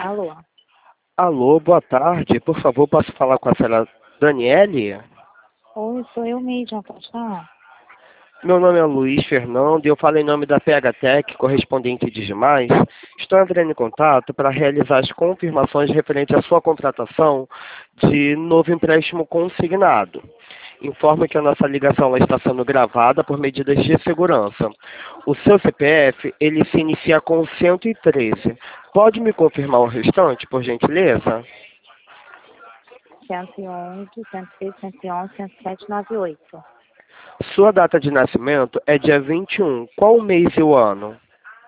Alô? Alô, boa tarde. Por favor, posso falar com a senhora Daniele? Oi, sou eu mesma, pode falar? Meu nome é Luiz Fernando e eu falo em nome da PHTEC, correspondente de demais. Estou entrando em contato para realizar as confirmações referentes à sua contratação de novo empréstimo consignado. Informo que a nossa ligação ela está sendo gravada por medidas de segurança. O seu CPF, ele se inicia com 113. Pode me confirmar o restante, por gentileza? 111, 106, 111, 107, 98. Sua data de nascimento é dia 21. Qual o mês e o ano?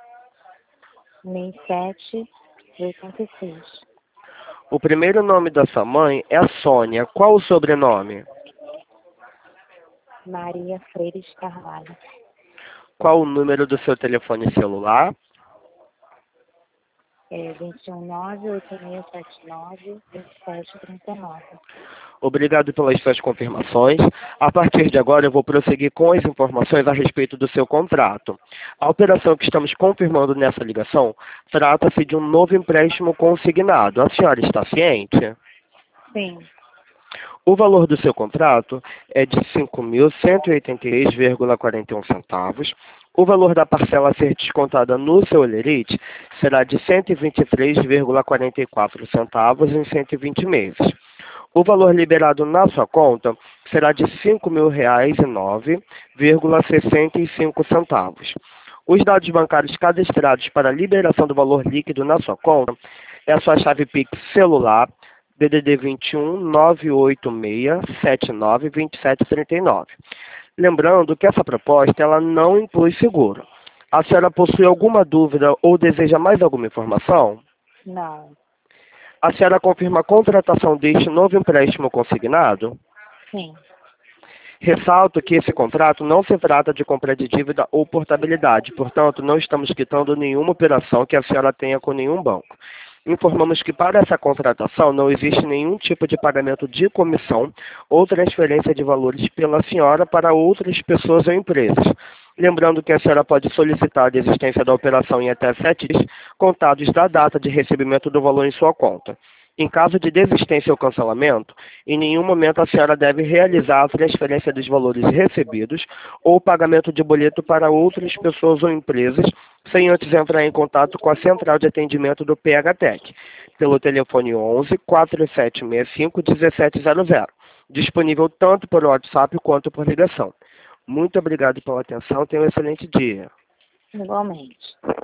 67, 86. O primeiro nome da sua mãe é a Sônia. Qual o sobrenome? Maria Freire de Carvalho. Qual o número do seu telefone celular? 219-8679-2739. Obrigado pelas suas confirmações. A partir de agora, eu vou prosseguir com as informações a respeito do seu contrato. A operação que estamos confirmando nessa ligação trata-se de um novo empréstimo consignado. A senhora está ciente? Sim, O valor do seu contrato é de R$ 5.186,41. O valor da parcela a ser descontada no seu holerite será de R$ 123,44 em 120 meses. O valor liberado na sua conta será de R$ 5.009,65. Os dados bancários cadastrados para a liberação do valor líquido na sua conta é a sua chave Pix celular DDD 21 986 79 2739. Lembrando que essa proposta ela não inclui seguro. A senhora possui alguma dúvida ou deseja mais alguma informação? não, A senhora confirma a contratação deste novo empréstimo consignado? sim, Ressalto que esse contrato não se trata de compra de dívida ou portabilidade, portanto, não estamos quitando nenhuma operação que a senhora tenha com nenhum banco. Informamos que para essa contratação não existe nenhum tipo de pagamento de comissão ou transferência de valores pela senhora para outras pessoas ou empresas. Lembrando que a senhora pode solicitar a desistência da operação em até 7 dias, contados da data de recebimento do valor em sua conta. Em caso de desistência ou cancelamento, em nenhum momento a senhora deve realizar a transferência dos valores recebidos ou pagamento de boleto para outras pessoas ou empresas, sem antes entrar em contato com a central de atendimento do PHTEC, pelo telefone 11 4765 1700, disponível tanto por WhatsApp quanto por ligação. Muito obrigado pela atenção, tenha um excelente dia. igualmente.